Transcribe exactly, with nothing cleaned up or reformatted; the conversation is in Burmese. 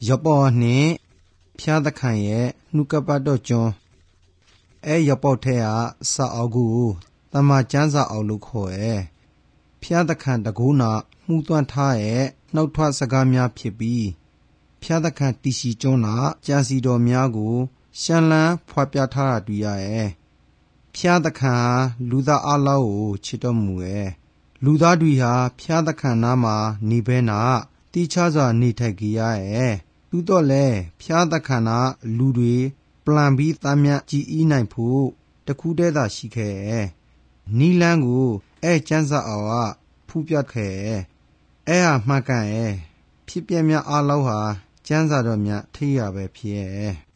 ယောပေါ်နှင့်ဖျားသခင်ရဲ့နှုတ်ကပတ်တော်ကျွန်းအဲယောပေါ်ထဲကစာအုပ်ကိုတမန်ကျမ်းစာအုပ်လို့ခေါ်ရဲ့ဖျားသခင်တကူနာမှုသွမ်းထားရဲ့နှုတ်ထွက်စကားများဖြစ်ပြီးဖျားသခင်တရှိကျွန်းနာကြံစီတော်များကိုရှမ်းလန်းဖွာပြထားတာတွေ့ရရဲ့ဖျားသခင်ဟာလူသားအလုံးကိုချစ်တော်မူရဲ့လူသားတွေဟာဖျားသခင်နာမှာနေဘဲနာတိချစွာနေထိုင်ကြရဲ့သူတော့လေဖျားသခင်နာလူတွေပလန်ပြီးတမ်းမြကြည်ဤနိုင်ဖို့တခုတည်းသာရှိခဲ့ရဲ့နီလန်းကိုအဲကျန်းစာအောင်ကဖူးပြခဲ့ရဲ့အဲဟာမှတ်ကန်ရဲ့ဖြစ်ပြများအလုံးဟာကျန်းစာတော်များထိရပဲဖြစ်ရဲ့